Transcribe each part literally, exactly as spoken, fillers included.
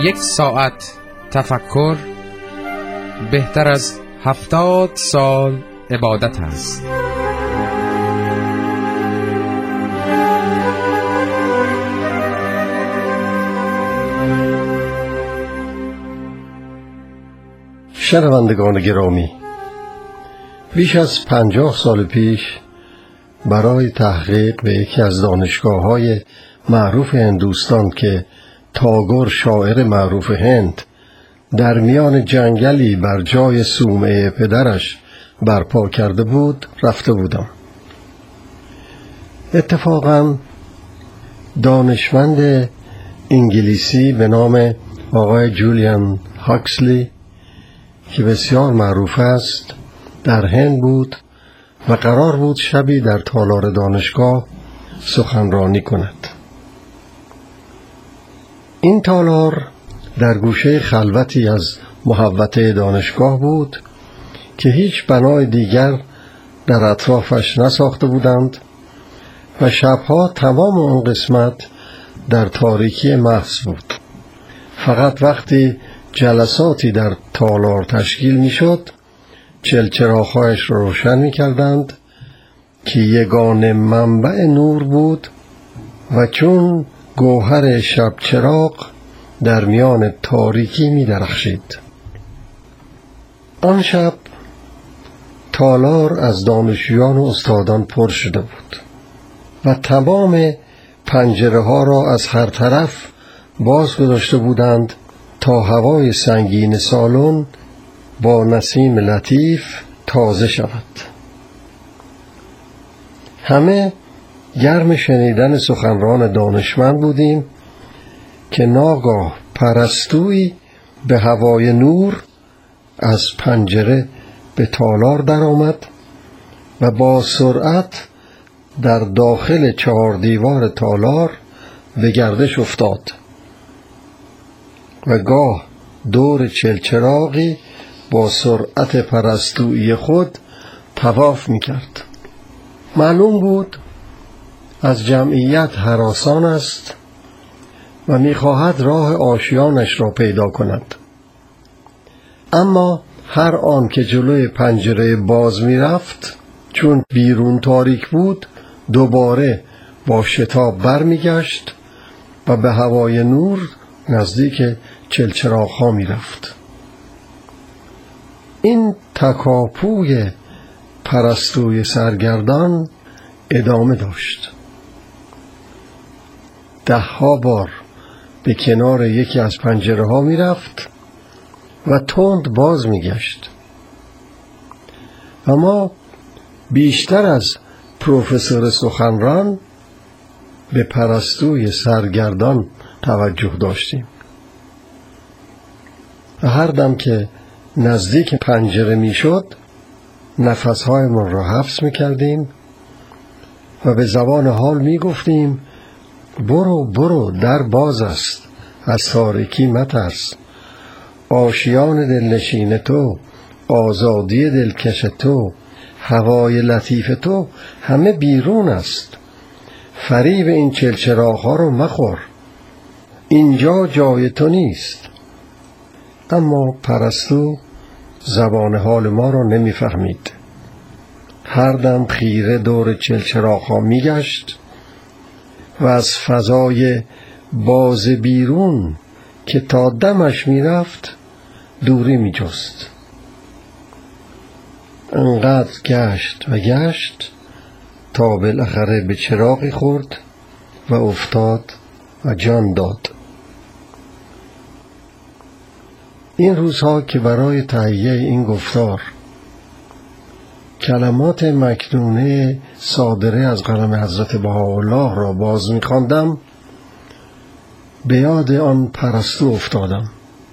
یک ساعت تفکر بهتر از هفتاد سال عبادت است. شنوندگان گرامی، بیش از پنجاه سال پیش برای تحقیق به یکی از دانشگاه‌های معروف هندوستان که تاگور شاعر معروف هند در میان جنگلی بر جای صومعه پدرش برپا کرده بود رفته بودم. اتفاقاً دانشمند انگلیسی به نام آقای جولیان هاکسلی که بسیار معروف است در هند بود و قرار بود شبی در تالار دانشگاه سخنرانی کند. این تالار در گوشه خلوتی از محوطه دانشگاه بود که هیچ بنای دیگر در اطرافش نساخته بودند و شبها تمام آن قسمت در تاریکی محض بود. فقط وقتی جلساتی در تالار تشکیل می شد چلچراغ‌هایش را روشن می کردند که یگانه منبع نور بود و چون گوهر شب چراغ در میان تاریکی می درخشید. آن شب تالار از دانشجویان و استادان پر شده بود و تمام پنجره ها را از هر طرف باز گذاشته بودند تا هوای سنگین سالن با نسیم لطیف تازه شود. همه گرم شنیدن سخنران دانشمند بودیم که ناگاه پرستویی به هوای نور از پنجره به تالار درآمد و با سرعت در داخل چهار دیوار تالار به گردش افتاد و گاه دور چلچراغی با سرعت پرستویی خود طواف می‌کرد. معلوم بود از جمعیت هراسان است و می‌خواهد راه آشیانش را پیدا کند. اما هر آن که جلوی پنجره باز می‌رفت، چون بیرون تاریک بود، دوباره با شتاب برمیگشت و به هوای نور نزدیک چلچراغ‌ها می‌رفت. این تکاپوی پرستوی سرگردان ادامه داشت. ده ها بار به کنار یکی از پنجره ها می رفت و تند باز می گشت و ما بیشتر از پروفسور سخنران به پرستوی سرگردان توجه داشتیم و هر دم که نزدیک پنجره می شد نفسهایمان را حبس می کردیم و به زبان حال می گفتیم برو برو، در باز است، از تاریکی مترس، آشیان دلنشین تو، آزادی دلکش تو، هوای لطیف تو همه بیرون است. فریب این چلچراغ‌ها رو مخور، اینجا جای تو نیست. اما پرستو زبان حال ما را نمی فهمید. هر دم خیره دور چلچراغ‌ها می گشت و از فضای باز بیرون که تا دمش می رفت دوری می جست. انقدر گشت و گشت تا بالاخره به چراغی خورد و افتاد و جان داد. این روزها که برای تهیه این گفتار کلمات مکنونه صادره از قلم حضرت بهاءالله را باز می‌خواندم، به یاد آن پرستو افتادم.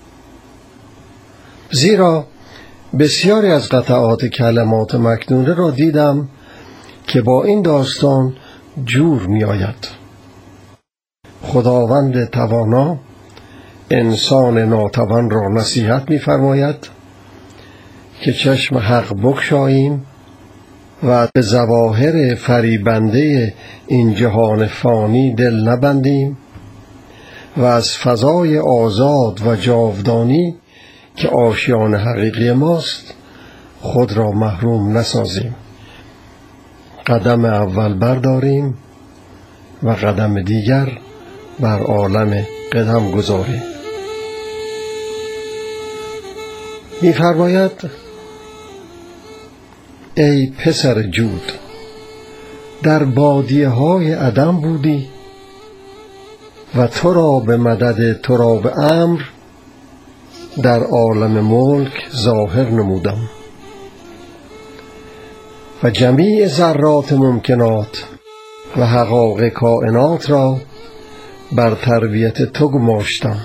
زیرا بسیاری از قطعات کلمات مکنونه را دیدم که با این داستان جور می آید. خداوند توانا انسان ناتوان را نصیحت می فرماید که چشم حق بگشاییم و به ظواهر فریبنده این جهان فانی دل نبندیم و از فضای آزاد و جاودانی که آشیان حقیقی ماست خود را محروم نسازیم. قدم اول برداریم و قدم دیگر بر عالم قدم گذاریم. می‌فرماید ای پسر جود، در بادیه های عدم بودی و تو را به مدد تراب امر در عالم ملک ظاهر نمودم و جمیع ذرات ممکنات و حقایق کائنات را بر تربیت تو گماشتم،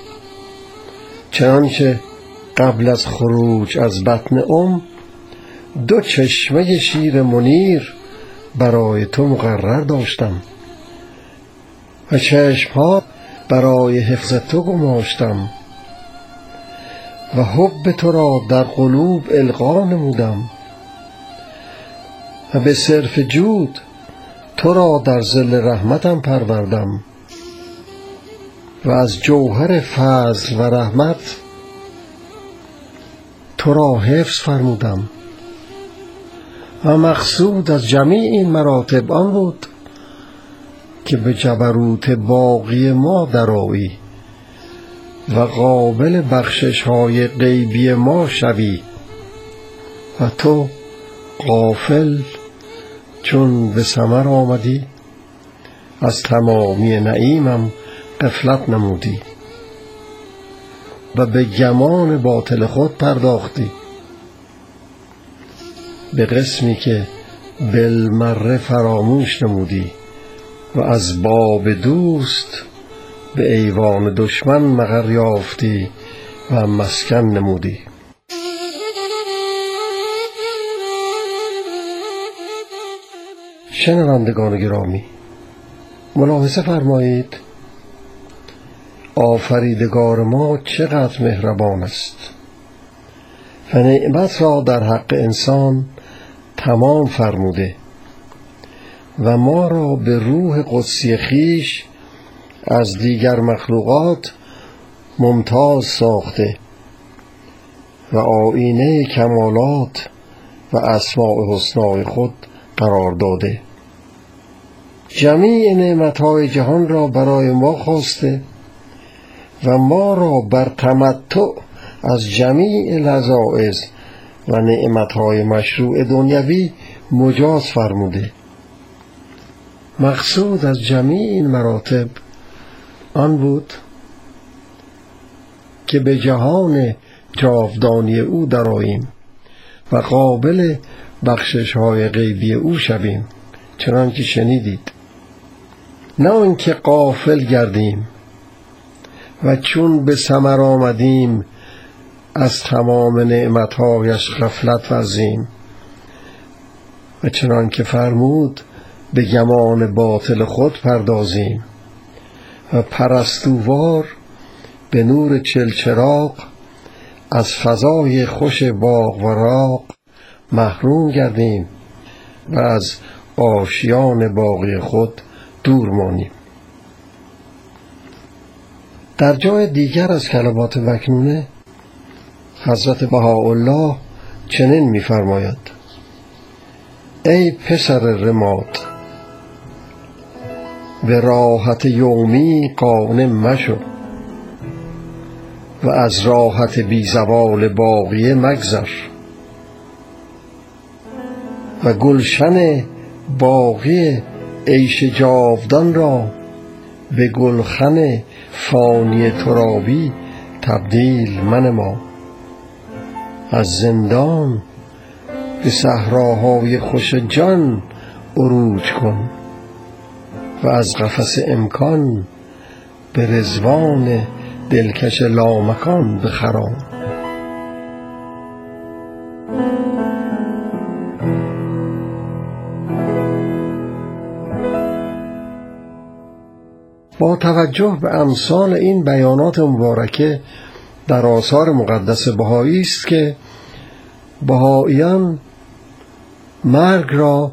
چنانچه قبل از خروج از بطن ام دو چشمه شیر منیر برای تو مقرر داشتم و چشمها برای حفظ تو گماشتم و حب تو را در قلوب القا نمودم و به صرف جود تو را در ظل رحمتم پروردم و از جوهر فضل و رحمت تو را حفظ فرمودم. و مقصود از جمیع این مراتب آن بود که به جبروت باقی ما درآیی و قابل بخشش های غیبی ما شوی و تو غافل چون به ثمر آمدی از تمامی نعیمم غفلت نمودی و به گمان باطل خود پرداختی، به قسمی که بالمره فراموش نمودی و از باب دوست به ایوان دشمن مقر یافتی و مسکن نمودی. شنوندگان گرامی، ملاحظه فرمایید آفریدگار ما چقدر مهربان است و نعمت را در حق انسان تمام فرموده و ما را به روح قدسی خویش از دیگر مخلوقات ممتاز ساخته و آیینه کمالات و اسماء حسنای خود قرار داده. جمیع نعمتهای جهان را برای ما خواسته و ما را بر تمتع از جمیع لذائذ و نعمتهای مشروع دنیوی مجاز فرموده. مقصود از جمیع این مراتب آن بود که به جهان جاودانی او درآییم و قابل بخشش‌های غیبی او شویم، چنانکه شنیدید. نه آنکه غافل گردیم و چون به ثمر آمدیم از تمام نعمتهایش غفلت ورزیم و چنانکه فرمود به گمان باطل خود پردازیم و پرستووار به نور چلچراغ از فضای خوش باغ و راغ محروم گردیم و از آشیان باقی خود دور مانیم. در جای دیگر از کلمات مکنونه حضرت بهاءالله چنین می‌فرماید: ای پسر رماد، به راحت یومی قانع مشو و از راحت بی زوال باقیه مگذر و گلشن باقی عیش جاودان را به گلخن فانی ترابی تبدیل منما. از زندان به صحراهای خوش جان عروج کن و از قفس امکان به رضوان دلکش لامکان بخرام. با توجه به امثال این بیانات مبارکه در آثار مقدس بهایی است که بهاییان مرگ را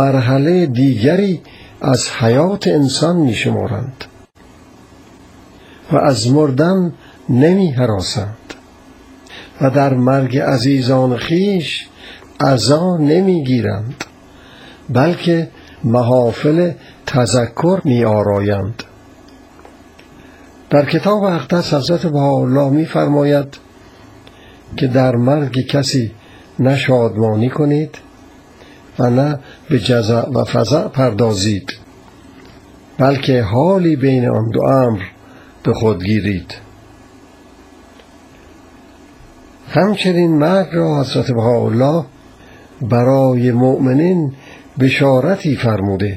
مرحله دیگری از حیات انسان می شمارند و از مردن نمی هراسند و در مرگ عزیزان خیش عزا نمی گیرند، بلکه محافل تذکر می آرایند. در کتاب اقدس حضرت بهاءالله می فرماید که در مرگ کسی نه شادمانی کنید و نه به جزع و فزع پردازید، بلکه حالی بین آن دو امر به خود گیرید. همچنین مرگ را حضرت بهاءالله برای مؤمنین بشارتی فرموده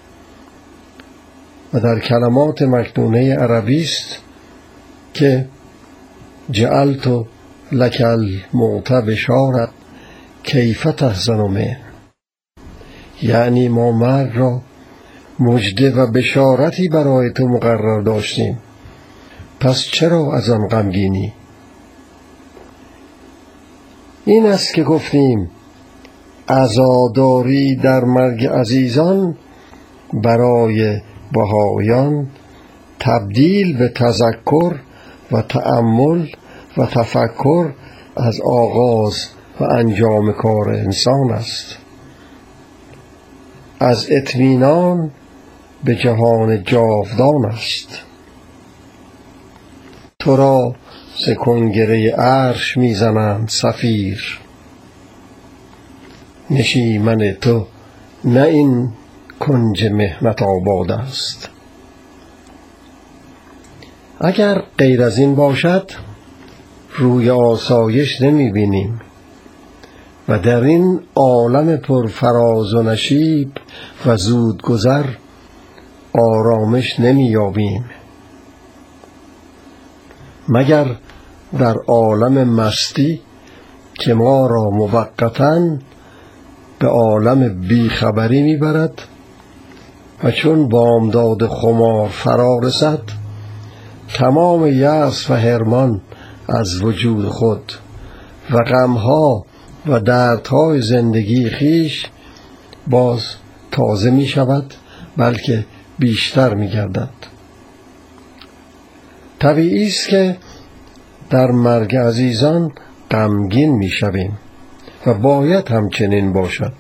و در کلمات مکنونه عربی است که جعلت لک الموت بشارت کیف تحزن منه، یعنی ما مرگ را مژده و بشارتی برای تو مقرر داشتیم، پس چرا از آن غمگینی؟ این است که گفتیم عزاداری در مرگ عزیزان برای بهائیان تبدیل به تذکر و تأمل و تفکر از آغاز و انجام کار انسان است، از اطمینان به جهان جاودان است. تو را ز کنگره عرش میزنند صفیر، نشیمن تو نه این کنج محنت آباد است. اگر غیر از این باشد روی آسایش نمی بینیم و در این عالم پر فراز و نشیب و زود گذر آرامش نمی یابیم، مگر در عالم مستی که ما را موقتاً به عالم بیخبری می برد و چون بامداد خمار فرا رسد تمام یأس و حرمان از وجود خود و غمها و دردهای زندگی خیش باز تازه می شود، بلکه بیشتر می گردد. طبیعی است که در مرگ عزیزان غمگین می شویم و باید همچنین باشد.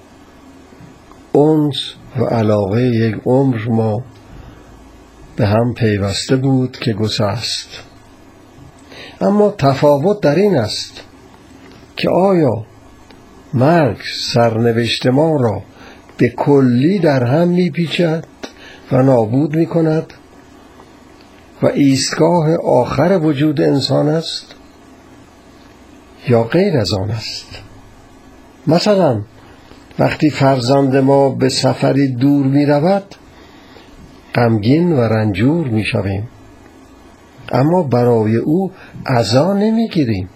انس و علاقه یک عمر ما به هم پیوسته بود که گسست، اما تفاوت در این است که آیا مرگ سرنوشت ما را به کلی در هم می پیچد و نابود می کند و ایستگاه آخر وجود انسان است یا غیر از آن است. مثلا وقتی فرزند ما به سفری دور می رود غمگین و رنجور می شویم، اما برای او عزا نمی گیریم،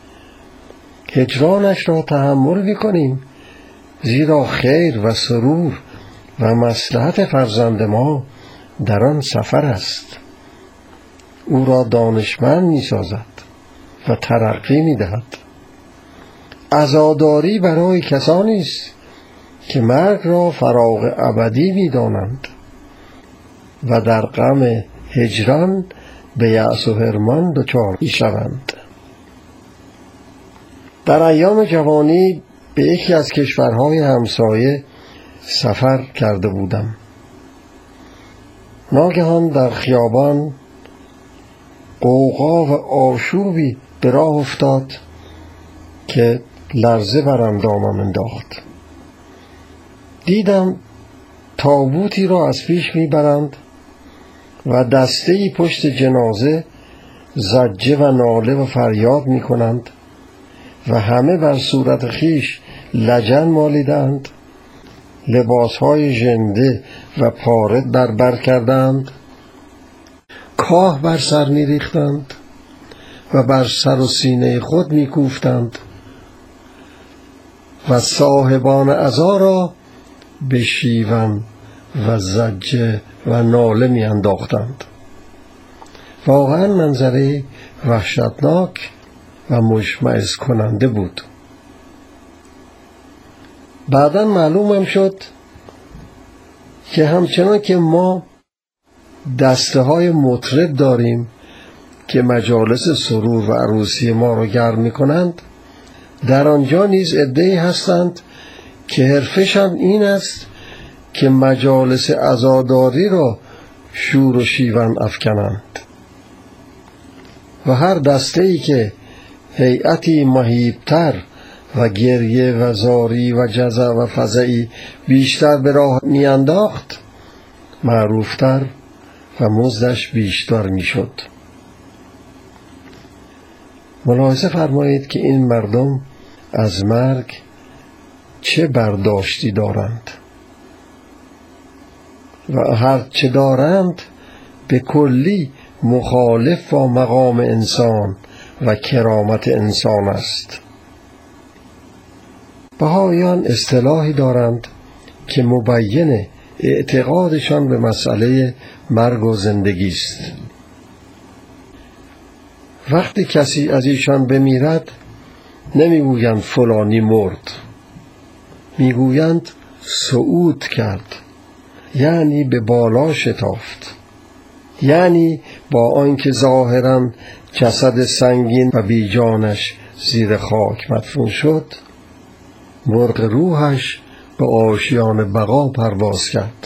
هجرانش را تحمل می کنیم، زیرا خیر و سرور و مصلحت فرزند ما در آن سفر است. او را دانشمند می سازد و ترقی می دهد. عزاداری برای کسانی است که مرگ را فراق ابدی می دانند و در غم هجران به یأس و حرمان دچار می شوند. در ایام جوانی به یکی از کشورهای همسایه سفر کرده بودم. ناگهان در خیابان غوغا و آشوبی به راه افتاد که لرزه بر اندامم انداخت. دیدم تابوتی را از پیش میبرند و دسته‌ای پشت جنازه زجه و ناله و فریاد میکنند و همه بر صورت خیش لجن مالیدند، لباسهای ژنده و پاره در بر کردند، کاه بر سر میریختند و بر سر و سینه خود میکوفتند و صاحبان عزا را به شیون و زجه و ناله می انداختند. واقعا منظره وحشتناک و مشمئز کننده بود. بعداً معلومم شد که همچنان که ما دسته های مطرب داریم که مجالس سرور و عروسی ما رو گرم می کنند، در آنجا نیز عده‌ای هستند که حرفشان این است که مجالس عزاداری را شور و شیون افکنند و هر دسته‌ای که هیئتی مهیبتر و گریه و زاری و جزع و فزعی بیشتر به راه می انداخت معروفتر و مزدش بیشتر می شد. ملاحظه فرمایید که این مردم از مرگ چه برداشتی دارند و هر چه دارند به کلی مخالف با مقام انسان و کرامت انسان است. بهائیان اصطلاحی دارند که مبین اعتقادشان به مسئله مرگ و زندگی است. وقتی کسی از ایشان بمیرد نمیگویند فلانی مرد، میگویند صعود کرد، یعنی به بالا شتافت، یعنی با آنکه ظاهراً جسد سنگین و بیجانش زیر خاک مدفون شد، مرغ روحش به آشیان بقا پرواز کرد.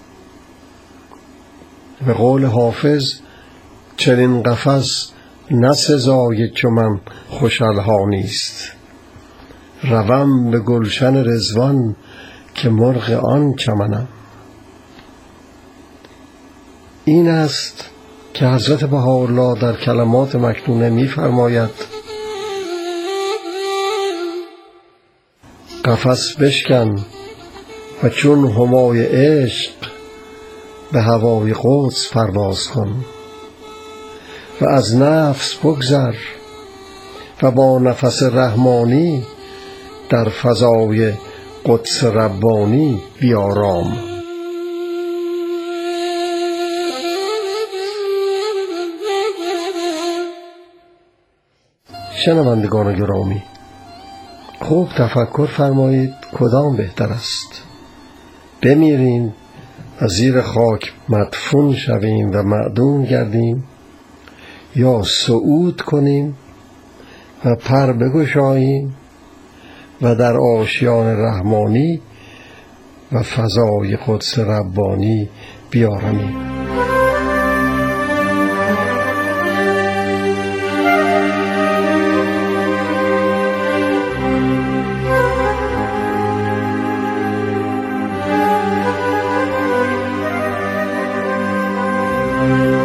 به قول حافظ چنین قفس نه سزای چو من خوش الحانی است، روم به گلشن رضوان که مرغ آن چمنم. این است که حضرت بهاءالله در کلمات مکنونه می فرماید: قفس بشکن و چون همای عشق به هوای قدس پرواز کن و از نفس بگذر و با نفس رحمانی در فضای قدس ربانی بیارام. شنوندگان گرامی، خوب تفکر فرمایید کدام بهتر است: بمیریم و زیر خاک مدفون شویم و معدوم گردیم، یا صعود کنیم و پر بگشاییم و در آشیان رحمانی و فضای قدس ربانی بیارمیم. Thank you.